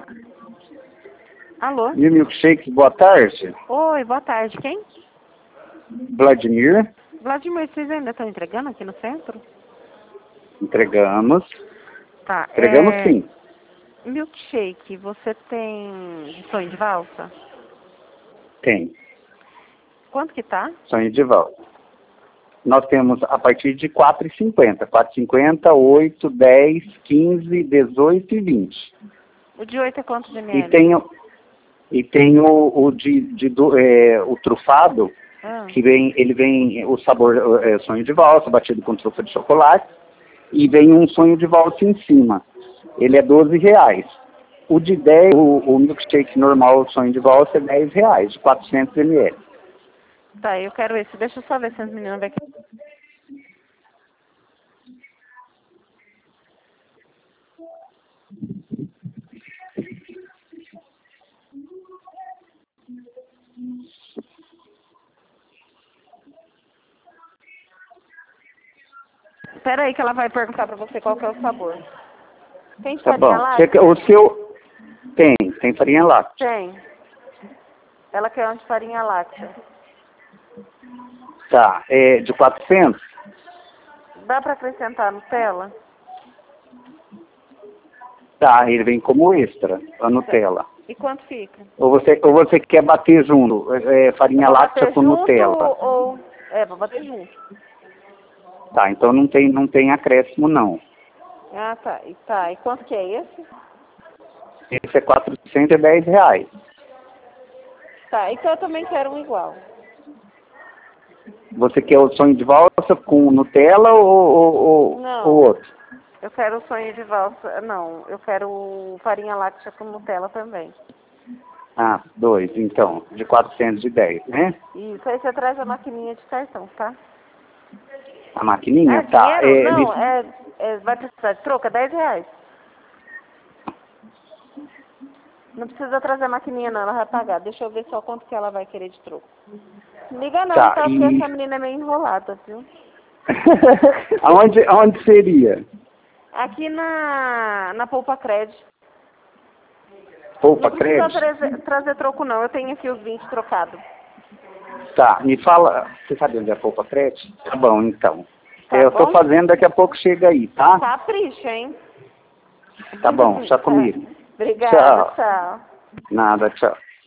Alô? New Milkshake, boa tarde. Oi, boa tarde. Quem? Vladimir, Vladimir, vocês ainda estão entregando aqui no centro? entregamos. Tá. Entregamos sim. Milkshake, você tem de sonho de valsa? Tem. Quanto que tá? Sonho de volta. Nós temos a partir de R$4,50. R$4,50, 8, 10, 15, 18 e 20. O de 8 é quantos E ml? tem o trufado, Ah, que ele vem o sabor sonho de valsa, batido com trufa de chocolate, e vem um sonho de valsa em cima. Ele é R$12. O de 10, o milkshake normal, sonho de valsa, é R$10, de 400 ml. tá, eu quero esse. Deixa eu só ver se as meninas vão querer. Espera aí que ela vai perguntar pra você qual que é o sabor. Tem de Tá farinha bom. láctea? O seu tem farinha láctea. Tem. Ela quer um de farinha láctea. Tá, de 400? Dá pra acrescentar Nutella? Tá, ele vem como extra, a Nutella. E quanto fica? Ou você quer bater junto, farinha Pra láctea bater com junto Nutella? ou... É, pra bater junto. Tá, então não tem acréscimo não. Ah, tá. E quanto que é esse? Esse é R$410. Tá, então eu também quero um igual. Você quer o sonho de valsa com Nutella ou Não. outro? Eu quero o sonho de valsa. Não, eu quero farinha láctea com Nutella também. Ah, 2, então, de 410, né? Isso, aí você traz a maquininha de cartão, tá? A maquininha? Tá. Dinheiro? Não, vai precisar de troco, é R$10. Não precisa trazer a maquininha não, ela vai pagar. Deixa eu ver só quanto que ela vai querer de troco. Liga não, tá? Porque essa menina é meio enrolada, viu? Aonde seria? Aqui na Poupa Crédito. Poupa Não precisa Crédito? trazer troco não, eu tenho aqui os 20 trocados. Tá, me fala, você sabe onde é a Poupa Crédito? Tá bom, então. Tá Eu tô bom? fazendo, daqui a pouco chega aí, tá? Capricha, hein? Tá bom, já comigo. Obrigada, tchau. Nada, tchau.